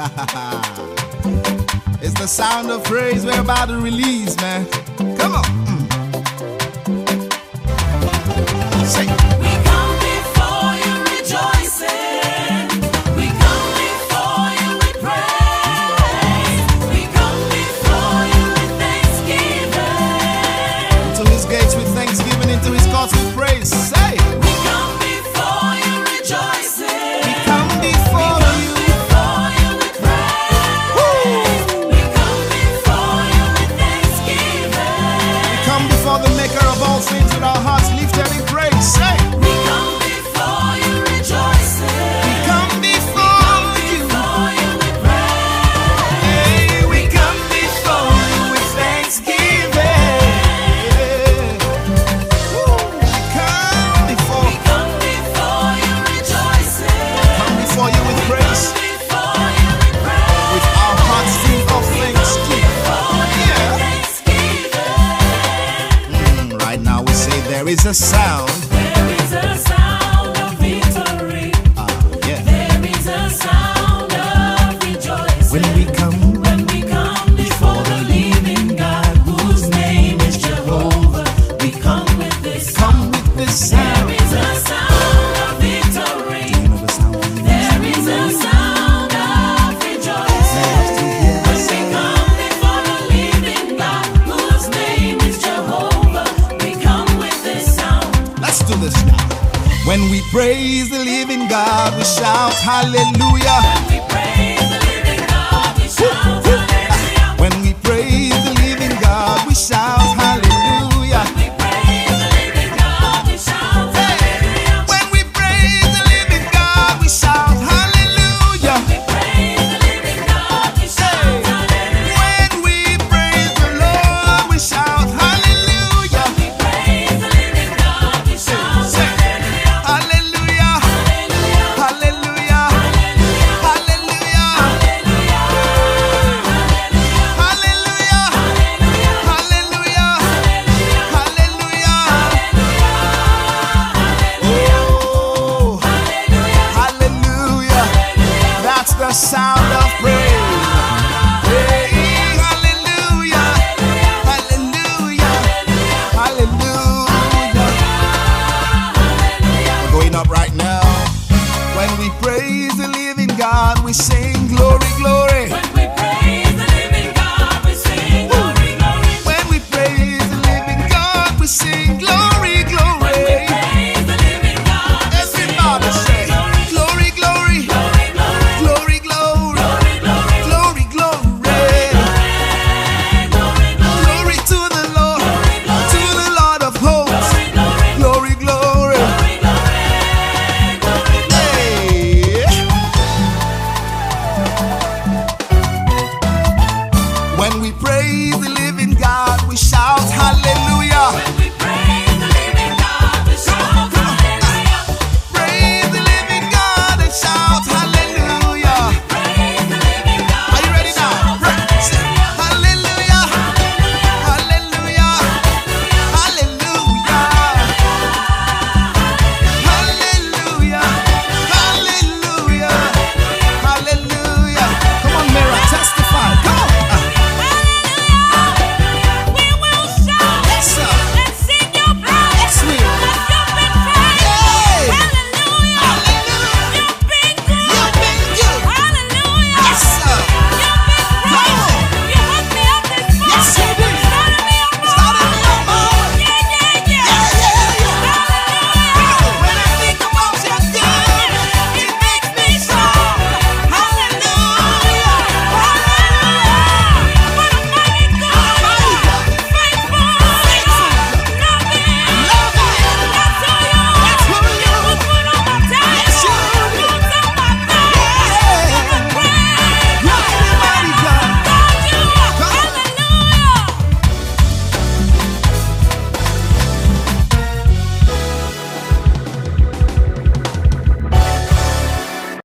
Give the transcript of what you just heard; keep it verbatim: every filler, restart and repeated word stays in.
It's the sound of praise we're about to release, man. Come on. Mm. Say. We come before you rejoicing. We come before you with praise. We come before you with thanksgiving. Into his gates with thanksgiving, into his courts with praise. Say. We come before you rejoicing. We come before you. Before you with praise. Woo. We come before you with thanksgiving. We come before the maker of all things with our hearts lifted in praise. Say. We come before you rejoicing. We come before you. Before you with praise. Hey, we come before you with thanksgiving. Woo. We come before. We come before you rejoicing. Come before you with praise. Before you with praise. With our hearts full of thanksgiving. Yeah. Mm, right now we say there is a sound. There is a sound of victory. Ah, yeah. There is a sound of rejoicing. When we come, When we come before the living God, whose name is Jehovah, we come with this come with this There sound. is a sound of victory. You know the sound. There is a sound of rejoicing. When we come before the living God, whose name is Jehovah, we come with this sound. Let's do this now. When we praise the living God, we shout hallelujah. We praise the living God, we shout hallelujah. When we praise the living God, we shout hallelujah. We praise the living God, we shout hallelujah. When we praise the living God, we shout hallelujah. We praise the living God, we shout hallelujah. When we praise the Lord, we shout hallelujah. We praise the living God, we shout hallelujah. Hallelujah. Hallelujah. Hallelujah. Hallelujah. Hallelujah. Hallelujah. Hallelujah. Oh, hallelujah. That's the sound of praise. Hey, hallelujah. Hallelujah. Hallelujah. We're going up right now. When we praise the living God, we say